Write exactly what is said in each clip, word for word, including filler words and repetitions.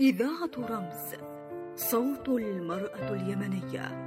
إذاعة رمز، صوت المرأة اليمنية.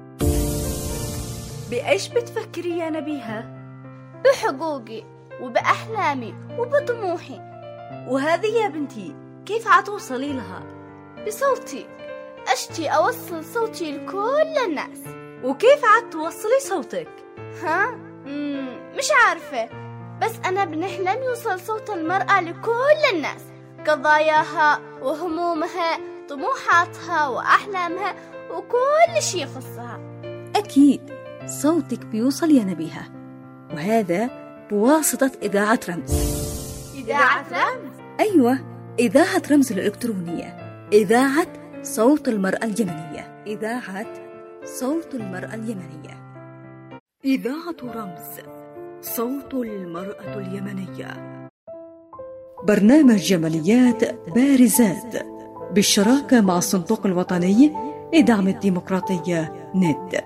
بإيش بتفكري يا نبيهة؟ بحقوقي وبأحلامي وبطموحي. وهذه يا بنتي كيف عتوصلي لها؟ بصوتي، أشتي أوصل صوتي لكل الناس. وكيف عتوصلي صوتك؟ ها؟ مم مش عارفة، بس أنا بنحلم يوصل صوت المرأة لكل الناس، قضاياها وهمومها، طموحاتها وأحلامها وكل شيء يخصها. أكيد صوتك بيوصل يا نبيهة، وهذا بواسطة إذاعة رمز. إذاعة رمز؟ أيوة، إذاعة رمز الإلكترونية، إذاعة صوت المرأة اليمنية، إذاعة صوت المرأة اليمنية. إذاعة رمز، صوت المرأة اليمنية. برنامج جماليات بارزات بالشراكة مع الصندوق الوطني لدعم الديمقراطية ند.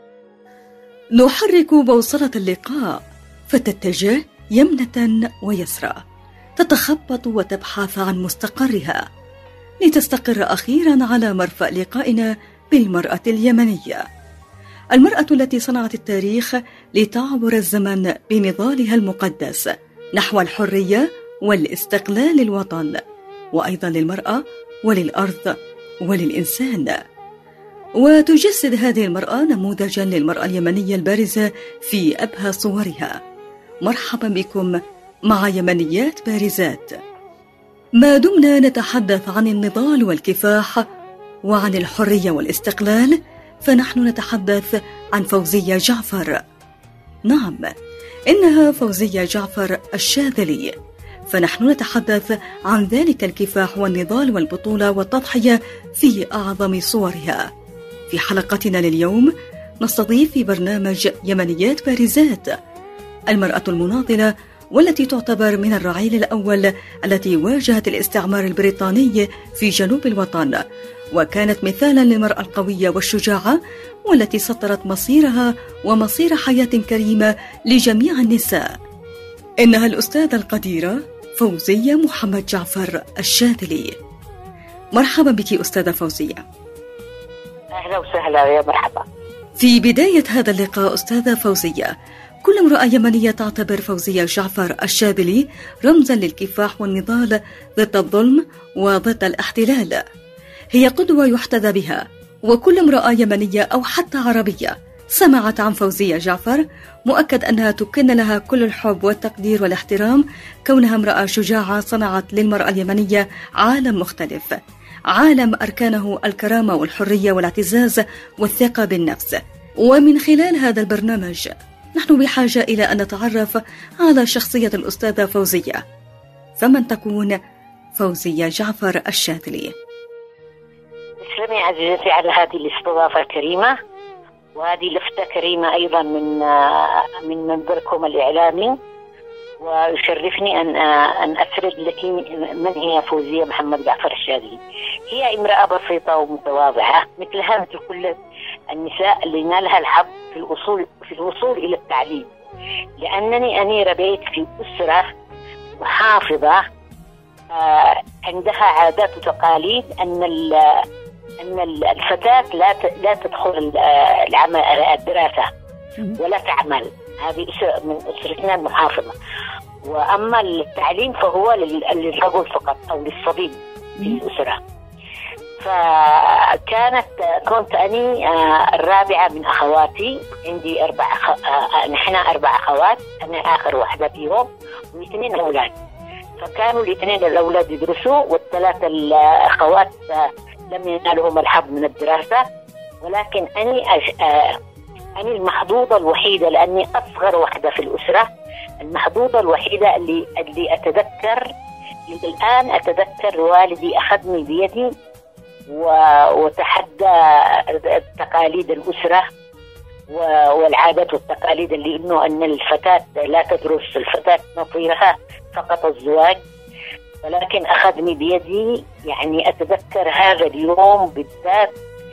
نحرك بوصلة اللقاء فتتجه يمنة ويسرى، تتخبط وتبحث عن مستقرها لتستقر أخيرا على مرفأ لقائنا بالمرأة اليمنية، المرأة التي صنعت التاريخ لتعبر الزمن بنضالها المقدس نحو الحرية والاستقلال للوطن، وأيضا للمرأة وللأرض وللإنسان. وتجسد هذه المرأة نموذجا للمرأة اليمنية البارزة في أبهى صورها. مرحبا بكم مع يمنيات بارزات. ما دمنا نتحدث عن النضال والكفاح وعن الحرية والاستقلال، فنحن نتحدث عن فوزية جعفر. نعم، إنها فوزية جعفر الشاذلي، فنحن نتحدث عن ذلك الكفاح والنضال والبطولة والتضحية في أعظم صورها. في حلقتنا لليوم نستضيف في برنامج يمنيات بارزات المرأة المناضلة، والتي تعتبر من الرعيل الأول التي واجهت الاستعمار البريطاني في جنوب الوطن، وكانت مثالا للمرأة القوية والشجاعة، والتي سطرت مصيرها ومصير حياة كريمة لجميع النساء. إنها الأستاذة القديرة فوزية محمد جعفر الشاذلي. مرحبا بك أستاذة فوزية. أهلا وسهلا، يا مرحبا. في بداية هذا اللقاء أستاذة فوزية، كل امرأة يمنية تعتبر فوزية جعفر الشاذلي رمزا للكفاح والنضال ضد الظلم وضد الاحتلال. هي قدوة يحتذى بها، وكل امرأة يمنية أو حتى عربية سمعت عن فوزية جعفر مؤكد أنها تكن لها كل الحب والتقدير والاحترام، كونها امرأة شجاعة صنعت للمرأة اليمنية عالم مختلف، عالم أركانه الكرامة والحرية والاعتزاز والثقة بالنفس. ومن خلال هذا البرنامج نحن بحاجة إلى أن نتعرف على شخصية الأستاذة فوزية. فمن تكون فوزية جعفر الشاذلي؟ تسلمي عزيزتي على هذه الاستضافة الكريمة، وهذه لفتة كريمة أيضا من من منبركم الإعلامي، ويشرفني أن أن أسرد لك من هي فوزية محمد جعفر الشاذلي. هي امرأة بسيطة ومتواضعة مثلها مثل كل النساء اللي نالها الحظ في الوصول في الوصول إلى التعليم، لأنني أني ربيت في أسرة محافظة عندها عادات وتقاليد أن أن الفتاة لا لا تدخل العمل الدراسة ولا تعمل. هذه من أسرتنا المحافظة. وأما التعليم فهو للرجل فقط أو للصبي في الأسرة. فكانت كنت أني الرابعة من أخواتي، عندي أربع أخ... نحن أربع أخوات، أنا آخر واحدة فيهم، واثنين أولاد. فكانوا الاثنين الأولاد يدرسوا، والثلاثة الأخوات لم ينالهم الحظ من الدراسة. ولكن أني أج... أنا المحظوظة الوحيدة، لأني أصغر واحدة في الأسرة، المحظوظة الوحيدة اللي اللي أتذكر الآن أتذكر والدي أخذني بيدي وتحدى تقاليد الأسرة والعادات والتقاليد، اللي إنه أن الفتاة لا تدرس، الفتاة مصيرها فقط الزواج. ولكن أخذني بيدي، يعني أتذكر هذا اليوم بالذات.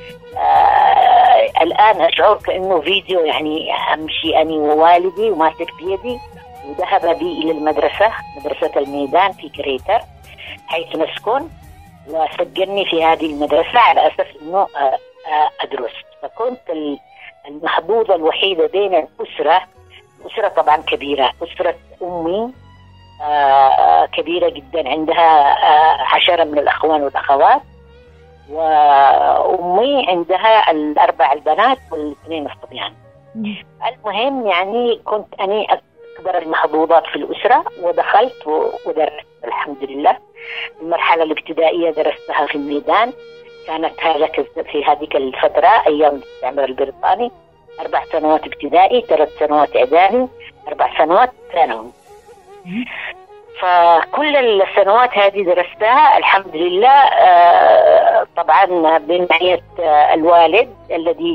آه الآن أشعر كأنه فيديو، يعني أمشي أنا ووالدي وماسك بيدي، وذهب بي إلى المدرسة، مدرسة الميدان في كريتر حيث نسكن. وسجلني في هذه المدرسة على أساس أنه أدرس. فكنت المحظوظة الوحيدة بين الأسرة. أسرة طبعا كبيرة، أسرة أمي كبيرة جدا، عندها عشرة من الأخوان والأخوات، وأمي عندها الأربع البنات والاثنين الصبيان. المهم يعني كنت أنا أكبر المحظوظات في الأسرة، ودخلت ودرست الحمد لله. المرحلة الابتدائية درستها في الميدان، كانت هذاك في هذه الفترة أيام الاستعمار البريطاني، أربع سنوات ابتدائي، ثلاث سنوات إعدادي، أربع سنوات ثانوي. فكل السنوات هذه درستها الحمد لله، طبعا بمعية الوالد الذي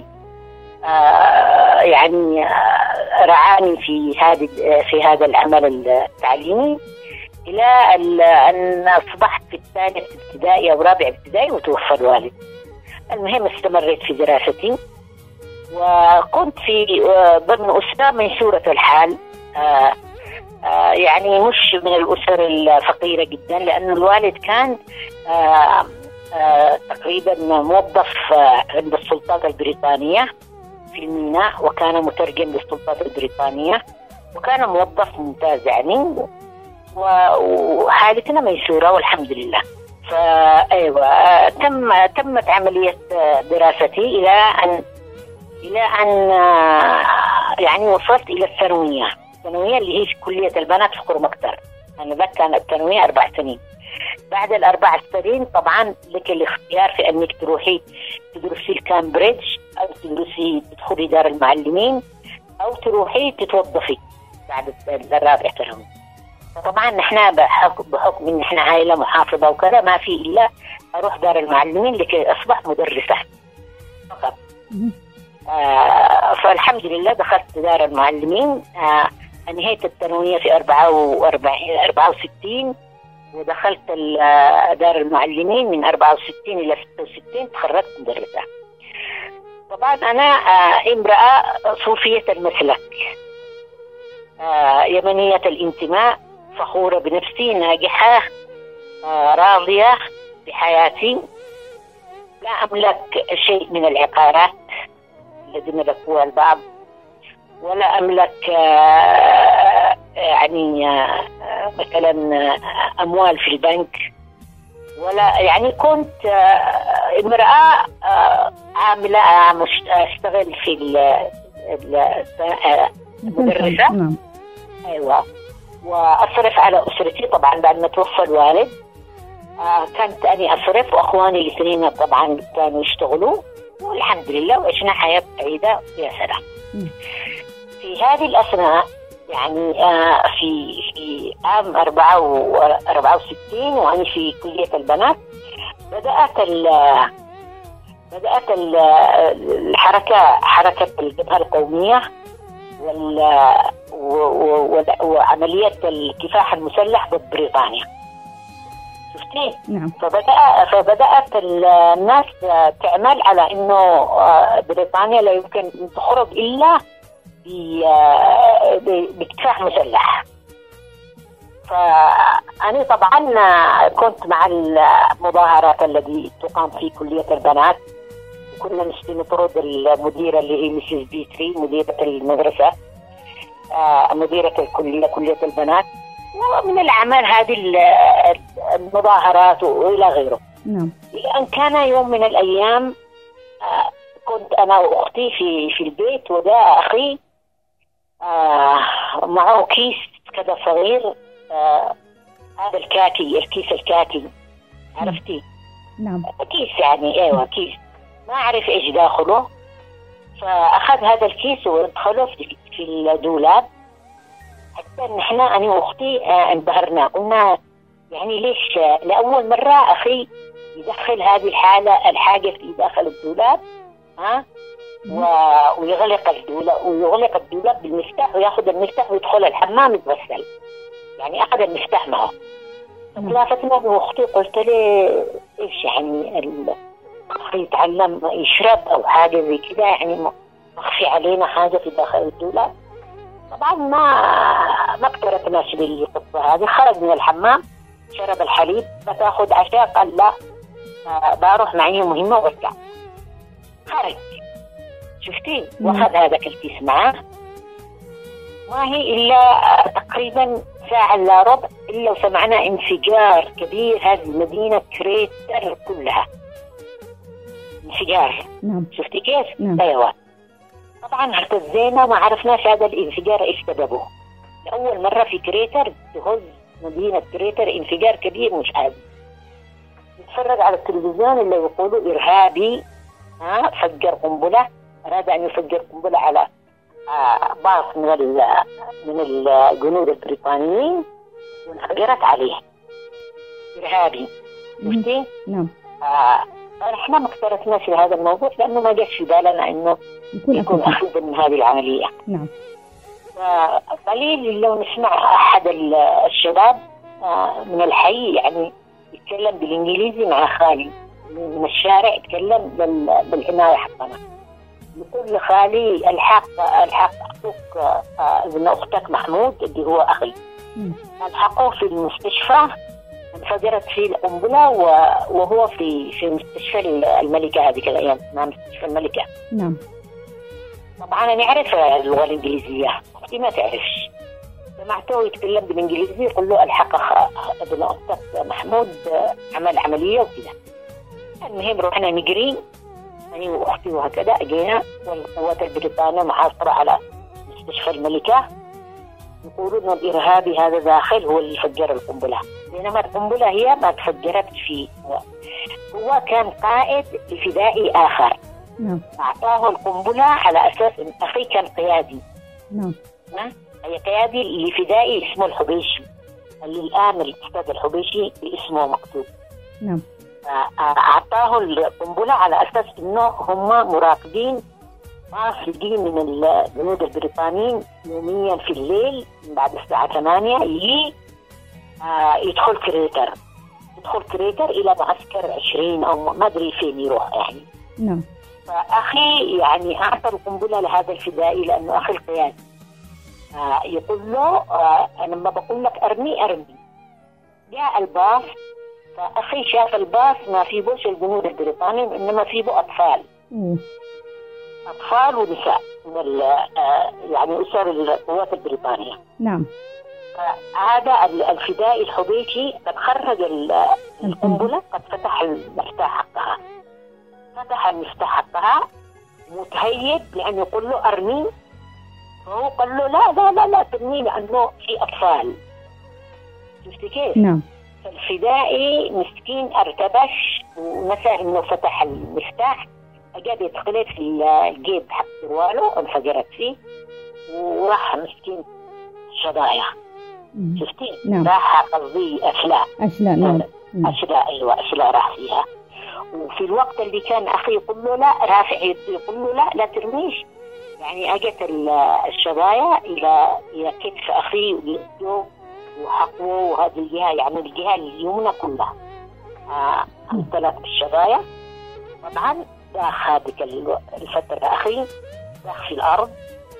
يعني رعاني في هذا في هذا العمل التعليمي، إلى أن أصبحت في الثالث ابتدائي أو رابع ابتدائي وتوفى الوالد. المهم استمريت في دراستي، وكنت في ضمن أسرة ميسورة الحال، آآ آآ يعني مش من الأسر الفقيرة جدا، لأن الوالد كان آآ آآ تقريبا موظف عند السلطات البريطانية في الميناء، وكان مترجم للسلطات البريطانية، وكان موظف ممتاز يعني، وحالتنا ميسورة والحمد لله. فأيوة تم تمت عملية دراستي إلى أن إلى أن يعني وصلت إلى الثانوية الثانوية اللي هي في كلية البنات في قرمكتر. أنا ذاك كانت الثانوية أربع سنين. بعد الأربع سنين طبعا لك الاختيار في أنك تروحي تدرسي كامبريدج، أو تدرسي تدخلي دار المعلمين، أو تروحي تتوظفي بعد الرابع ثانوي. طبعا نحن بحكم, بحكم ان احنا عائله محافظه وكذا ما في الا اروح دار المعلمين لكي اصبح مدرسه فقط. آه فالحمد لله دخلت دار المعلمين، آه انهيت الثانويه في أربعة وأربعين أربعة وستين، ودخلت دار المعلمين من أربعة وستين الى ستة وستين، تخرجت مدرسه. طبعا انا آه امراه صوفيه المسلك، آه يمنيه الانتماء، فخورة بنفسي، ناجحة، آه راضية بحياتي، لا أملك شيء من العقارات الذي ملكوها البعض، ولا أملك آه يعني آه مثلا أموال في البنك، ولا يعني كنت آه امرأة آه عاملة، أشتغل في المدرسة. أيوة، وأصرف على أسرتي طبعا بعد ما توفى الوالد. آه كانت أني أصرف، وأخواني الاثنين طبعا كانوا يشتغلوا، والحمد لله وعشنا حياة سعيدة يا سلام. في هذه الأثناء يعني آه في في عام أربعة وأربعة وستين وأنا في كلية البنات، بدأت ال بدأت ال الحركة حركة الجبهة القومية وعملية الكفاح المسلح ضد بريطانيا. شفتي؟ نعم. فبدأ فبدأت الناس تعمل على إنه بريطانيا لا يمكن أن تخرج إلا بكفاح مسلح. فأنا طبعا كنت مع المظاهرات التي تقام في كلية البنات، كنا نشتي نطرد المديرة اللي هي مسز بيتري، مديرة المدرسة، آه مديرة الكلية كلية البنات، ومن الأعمال هذه المظاهرات وإلى غيره. نعم. لأن كان يوم من الأيام آه كنت أنا وأختي في في البيت، وجاء أخي آه معه كيس كذا صغير، آه هذا الكاكي، الكيس الكاكي، عرفتي؟ نعم. كيس يعني ايوه كيس، ما أعرف إيش داخله. فأخذ هذا الكيس وادخله في الدولاب، حتى نحن أنا وأختي انبهرنا، قلنا يعني ليش لأول مرة أخي يدخل هذه الحالة الحاجة في داخل الدولاب، ها، ويغلق الدولاب ويغلق الدولاب بالمفتاح، ويأخذ المفتاح ويدخل الحمام يتغسل، يعني أخذ المفتاح معه. فلافتنا وأختي، قلت له إيش يعني أخي يتعلم يشرب أو حاجة زي كده، يعني مخفي علينا حاجة في داخل الدولاب. طبعا ما ما اقترفناش بالقصة هذه. خرج من الحمام، شرب الحليب، بتاخذ عشاء، قال لا بروح معي مهمة وارجع. خرج شفتي واخذ هذاك الكيس معاه، ما هي إلا تقريبا ساعة إلا ربع إلا وسمعنا انفجار كبير. هذه المدينة كريتر كلها انفجار. نعم. شفتي كيف؟ نعم. أيوة. طبعا اهتزينا ما عرفناش هذا الانفجار ايش سببه. لأول مرة في كريتر تهز مدينة كريتر انفجار كبير مش عادي. نتفرج على التلفزيون اللي يقولوا إرهابي ها فجر قنبلة، أراد أن يفجر قنبلة على آه باص من من الجنود البريطانيين وانفجرت عليه. إرهابي. شفتي؟ نعم. آه احنا ما اقترحناش في هذا الموضوع لأنه ما جاش في بالنا إنه يكون, يكون أخذ من هذه العملية. نعم. قليل لو نسمع أحد الشباب آه من الحي يعني يتكلم بالإنجليزي مع خالي من الشارع، يتكلم بالعناية حقنا، يقول لخالي الحق الحق أخوك ابن أختك محمود اللي هو أخي الحقوه في المستشفى، انفجرت فيه القنبلة وهو في في مستشفى الملكة هذيك الأيام، مع مستشفى الملكة. نعم. طبعا أنا أعرف اللغة الإنجليزية، أختي ما تعرفش. سمعته يتكلم بالإنجليزي يقول له الحق ابن أختك محمود عمل عملية وكذا. المهم رحنا نجري أنا وأختي وهكذا، أجينا والقوات البريطانية محاصرة على مستشفى الملكة، يقولون إنه الإرهابي هذا داخل هو اللي فجر القنبلة، بينما القنبلة هي ما تفجرت فيه. هو كان قائد لفدائي آخر. نعم. أعطاه القنبلة على أساس إن أخي كان قيادي. نعم. هي قيادي لفدائي اسمه الحبيشي، اللي الآن الأستاذ الحبيشي باسمه مكتوب. نعم. أعطاه القنبلة على أساس إنه هم مراقبين قاصدين من الجنود البريطانيين يوميا في الليل بعد الساعة ثمانية يجي يدخل كريتر يدخل كريتر إلى معسكر عشرين أو ما أدري فين يروح يعني. نعم. فأخي يعني أعطى القنبلة لهذا الفدائي لأنه أخي القيادي. آه يقول له آه أنا لما بقول لك أرمي أرمي. جاء الباص، فأخي شاف الباص ما في بوش الجنود البريطانيين إنما في بو أطفال. مم. أطفال ونساء من آه يعني أسر القوات البريطانية. نعم. هذا الفدائي الحبيشي قد خرج القنبلة، قد فتح المفتاح حقها فتح المفتاح حقها متهيب لأن يقول له أرمي، فهو قال له لا لا لا لا ترمي لأنه في أطفال. شفتي كيف؟ نعم. فالفدائي مسكين ارتبش ونسى إنه فتح المفتاح، أجاب يدخل في الجيب حق سرواله انفجرت فيه وراح مسكين شظايا. شفتي؟ نعم. راح قصدي أشلاء. أشلاء. نعم. أشلاء أيوة أشلاء راح فيها. وفي الوقت اللي كان أخي يقول له لا رافع يقول له لا لا ترميش، يعني أجت الشظايا إلى إلى كتف أخي ويده وحقه وهذه الجهة يعني الجهة اليمنى كلها امتلأت آه بالشظايا. طبعا داخ هذيك الفترة أخي داخ في الأرض،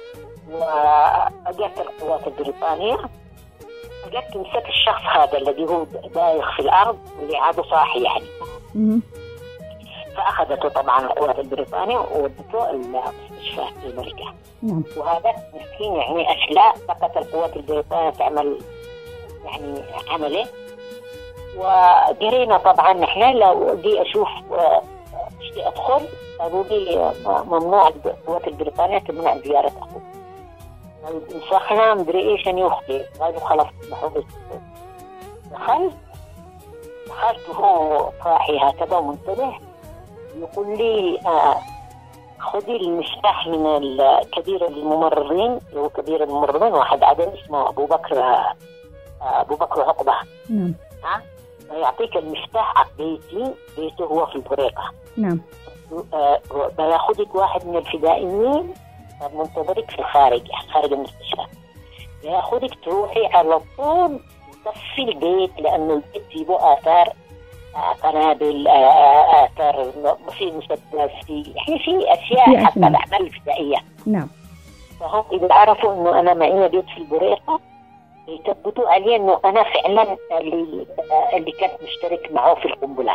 وأجت القوات البريطانية أجت تمسك الشخص هذا الذي هو دايخ في الأرض واللي عاده صاحي يعني. مم. فأخذته طبعا القوات البريطانية وودته المستشفى الملكة. نعم. وهذا مسكين يعني أشلاء فقط القوات البريطانية تعمل يعني عمله. وجرينا طبعا نحن لو دي أشوف اشتي أدخل قالوا لي ممنوع القوات البريطانية تمنع زيارة أخوه. نسخنا مدري إيش أن يخطي قالوا خلاص محبس. دخلت دخلت وهو صاحي هكذا ومنتبه يقول لي آه خذي المفتاح من الكبير الممرضين، هو كبير الممرضين واحد عدد اسمه أبو بكر آه أبو بكر عقبة. نعم. ها يعطيك المفتاح حق بيتي، بيته هو في البريقة. نعم. آه بياخذك واحد من الفدائيين منتظرك في الخارج خارج المستشفى، بياخذك تروحي على طول تصفي البيت لأنه البيت فيه آثار قنابل آثار في مسدس في يعني في أشياء حتى الأعمال الفدائية. نعم. فهم إذا عرفوا إنه أنا معي بيت في البريقة يثبتوا علي إنه أنا فعلا اللي اللي كنت مشترك معه في القنبلة.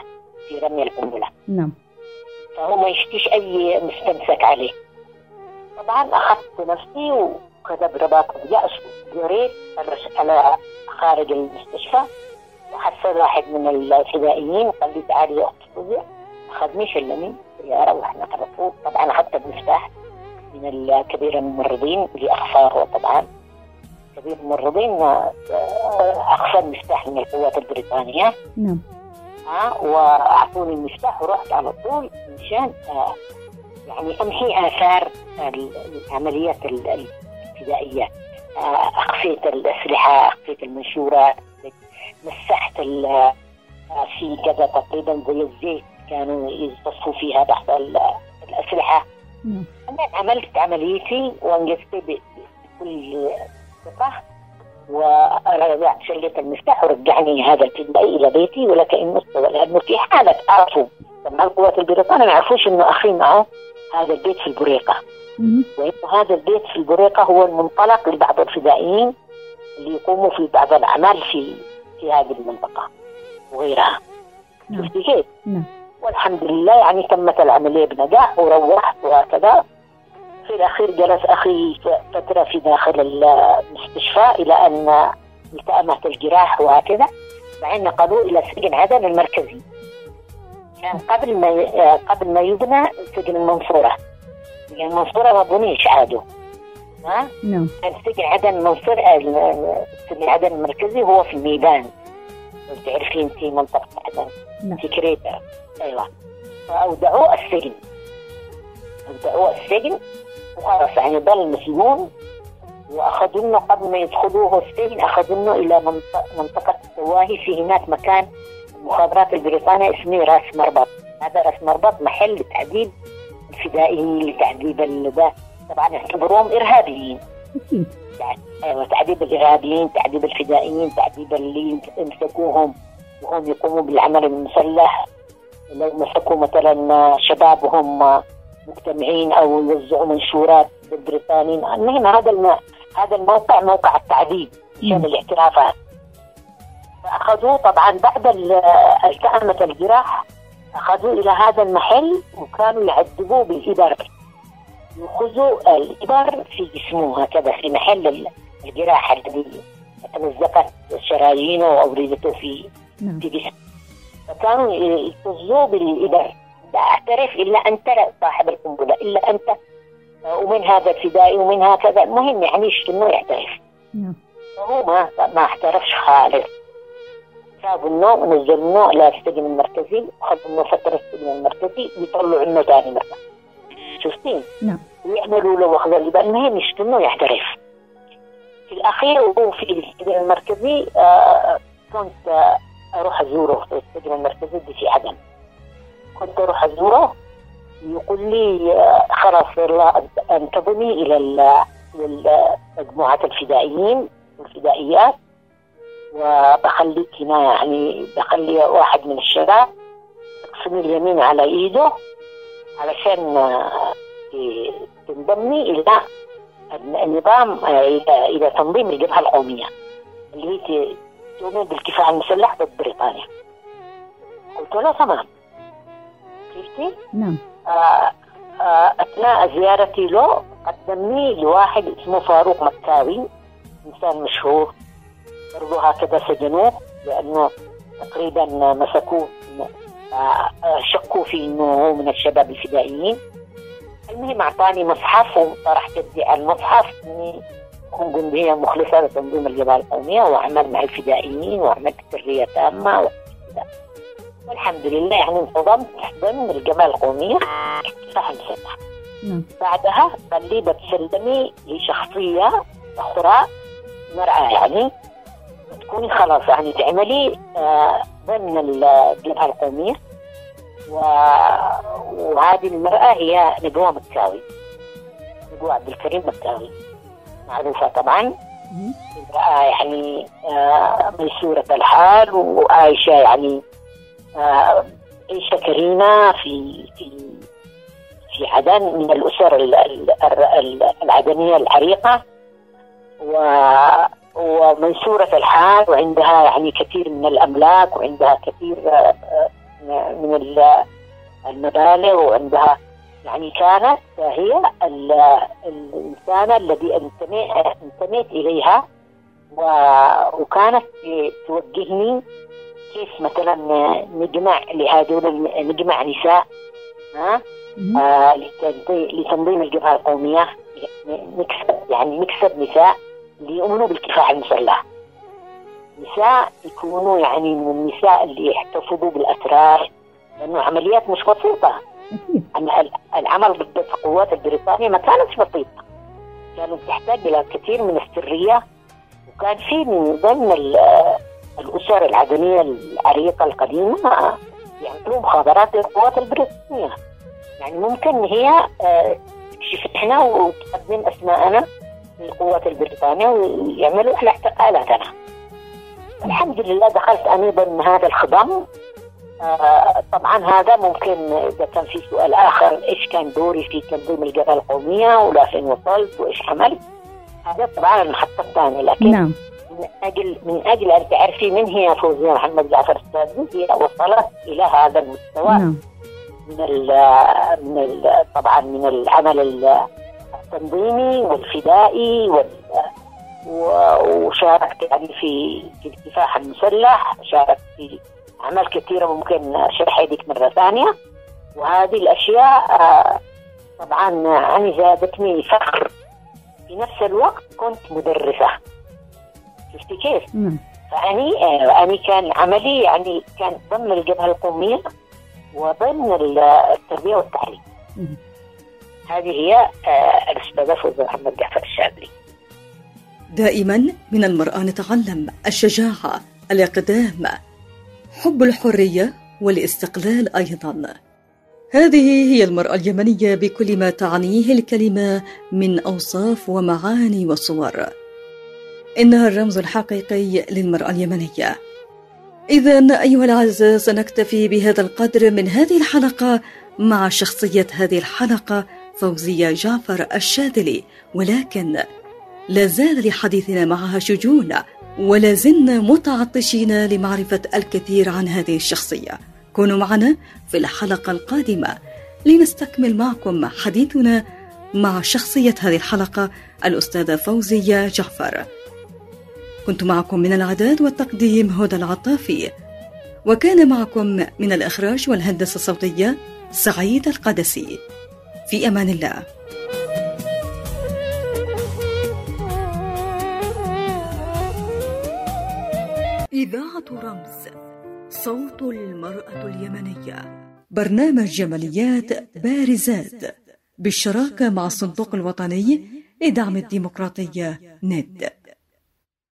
في رمي القنبلة. نعم. فهو ما يشتيش أي مستمسك عليه. طبعا أخذت نفسي وكتب رباط اليأس وجريت على خارج المستشفى، وحصل واحد من الفدائيين قال لي تعالي يا أخت فوزية، أخذني شلني سيارة وإحنا على طول. طبعا أخذت المفتاح من الكبير الممرضين اللي أخفاه، طبعا كبير الممرضين أخفى المفتاح من القوات البريطانية. نعم. ها وأعطوني المفتاح ورحت على طول مشان يعني أمحي آثار العمليات الفدائية. أخفيت الأسلحة، أخفيت المنشورات، مسحت في كذا تقريبا زي الزيت كانوا يصفوا فيها بعض الأسلحة. نعم. أنا عملت عمليتي وانجزت بكل ثقة، ورجعت شليت المفتاح ورجعني هذا الفدائي إلى بيتي، ولكن لأنه في حالة عرفوا طبعا القوات البريطانية ما عرفوش إنه أخي معه هذا البيت في البريقة، وإنه هذا البيت في البريقة هو المنطلق لبعض الفدائيين اللي يقوموا في بعض الأعمال في في هذه المنطقة وغيرها. نعم. شفتي كيف؟ نعم. والحمد لله يعني تمت العملية بنجاح وروحت وهكذا. في الأخير جلس أخي فترة في داخل المستشفى إلى أن التأمت الجراح وهكذا، بعدين نقلوه إلى سجن عدن المركزي. كان قبل ما قبل ما يبنى سجن المنصورة. سجن المنصورة ما بنيش عاده. ها؟ نعم. كان سجن عدن المنصورة، سجن عدن المركزي هو في الميدان. لو تعرفين في منطقة عدن. نعم. في كريتا. أيوة. فأودعوه السجن. أودعوه السجن وخلاص يعني ضل مسجون، وأخذونه قبل ما يدخلوه السجن أخذونه إلى منطقة, منطقة السواهي. في هناك مكان المخابرات البريطانية اسمه راس مربط. هذا راس مربط محل لتعذيب الفدائيين، لتعذيب الذات. طبعا يعتبروهم إرهابيين. يعني تعذيب الإرهابيين، تعذيب الفدائيين، تعذيب اللي يمسكوهم وهم يقوموا بالعمل المسلح. لو مسكوا مثلا شباب وهم مجتمعين أو يوزعوا منشورات بالبريطانيين. المهم هذا الم... هذا الموقع موقع التعذيب عشان الاعترافات. فأخذوه طبعا بعد التأمة الجراح، أخذوه إلى هذا المحل وكانوا يعذبوه بالإبر. يأخذوا الإبر في جسمه هكذا في محل الجراح الذي تمزقت شرايينه وأوردته في نعم. في جسمه. فكانوا يتزوه بالإبر. لا أعترف إلا أنت صاحب القنبلة، إلا أنت ومن هذا الفدائي ومن هكذا. المهم يعني إنه يعترف. نعم. وهو ما ما اعترفش خالص. جابوا النوم ونزلوا إلى السجن المركزي، وخذوا فترة السجن المركزي ويطلعوا عنه ثاني مرة. شفتين؟ نعم. ويعملوا له وخذوا اللي بقى. المهم إنه يعترف. في الأخير وهو في السجن المركزي آه كنت آه أروح أزوره في السجن المركزي اللي في عدن. كنت أروح أزوره يقول لي خلاص انتظمي إلى مجموعة الفدائيين والفدائيات، وبخليك هنا يعني بخلي واحد من الشباب يقسم اليمين على إيده علشان تنضمي إلى النظام، إلى إلى تنظيم الجبهة القومية اللي هي تؤمن بالكفاح المسلح ضد بريطانيا. قلت له تمام. شفتي؟ نعم. آه آه أثناء زيارتي له قدمني لواحد اسمه فاروق مكاوي، إنسان مشهور برضو هكذا سجنوه لأنه تقريبا مسكوه آه شكوا فيه إنه هو من الشباب الفدائيين. المهم أعطاني مصحف وطرحت يدي على المصحف إني أكون جندية مخلصة لتنظيم الجبهة القومية وأعمل مع الفدائيين وأعمل سرية تامة وكذا. والحمد لله يعني انتظمت ضمن الجبهة القومية كفاح المسلح. نعم. بعدها قال لي بتسلمي لشخصية أخرى مرأة يعني تكوني خلاص يعني تعملي آه ضمن الجبهة القومية، وهذه المرأة هي نجوى مكاوي، نجوى عبد الكريم مكاوي معروفة طبعا. امرأة يعني آه ميسورة الحال وعايشة يعني آه عيشة كريمة في في في عدن، من الأسر العدنية العريقة وميسورة الحال، وعندها يعني كثير من الأملاك وعندها كثير من المبالغ، وعندها يعني كانت هي الإنسانة الذي انتميت إليها، وكانت توجهني كيف مثلا نجمع لهذول نجمع نساء آه لتنظيم الجبهة القومية، نكسب يعني نكسب نساء ليؤمنوا بالكفاح المسلح، نساء يكونوا يعني من النساء اللي يحتفظوا بالأسرار، لأنه عمليات مش بسيطة. العمل ضد القوات البريطانية ما كانت بسيطة، كانت تحتاج إلى كثير من السرية، وكان في من ضمن الأسر العدنية العريقة القديمة يعملوا مخابرات للقوات البريطانية، يعني ممكن هي تكشفنا وتقدم أسماءنا للقوات البريطانية ويعملوا إحنا اعتقالاتنا. الحمد لله دخلت أنا ضمن هذا الخضم. آه طبعا هذا ممكن إذا كان في سؤال آخر إيش كان دوري في تنظيم الجبهة القومية ولا فين وصلت وإيش عملت، هذا طبعا المحطة الثانية. لكن نعم. من أجل من أجل أن تعرفي من هي فوزية محمد جعفر السادسي، هي وصلت إلى هذا المستوى نعم. من ال من ال طبعا من العمل التنظيمي والفدائي وال وشاركت يعني في في الكفاح المسلح، شاركت في أعمال كثيرة ممكن أشرحها لك مرة ثانية. وهذه الأشياء طبعا يعني زادتني فخر، في نفس الوقت كنت مدرسة، شفتي كيف؟ فأني أني كان عملي يعني كان ضمن الجبهة القومية وضمن التربية والتعليم. هذه هي الأستاذة فوزية محمد جعفر الشاذلي. دائما من المرأة نتعلم الشجاعة، الإقدام، حب الحرية والاستقلال أيضا. هذه هي المرأة اليمنية بكل ما تعنيه الكلمة من أوصاف ومعاني وصور، إنها الرمز الحقيقي للمرأة اليمنية. إذن أيها الأعزاء سنكتفي بهذا القدر من هذه الحلقة مع شخصية هذه الحلقة فوزية جعفر الشاذلي، ولكن لا زال لحديثنا معها شجون، ولا زلنا متعطشين لمعرفة الكثير عن هذه الشخصية. كونوا معنا في الحلقة القادمة لنستكمل معكم حديثنا مع شخصية هذه الحلقة الأستاذة فوزية جعفر. كنت معكم من الإعداد والتقديم هدى العطافي، وكان معكم من الإخراج والهندسة الصوتية سعيد القدسي. في أمان الله. إذاعة رمز، صوت المرأة اليمنية. برنامج جماليات بارزات بالشراكة مع الصندوق الوطني لدعم الديمقراطية ند.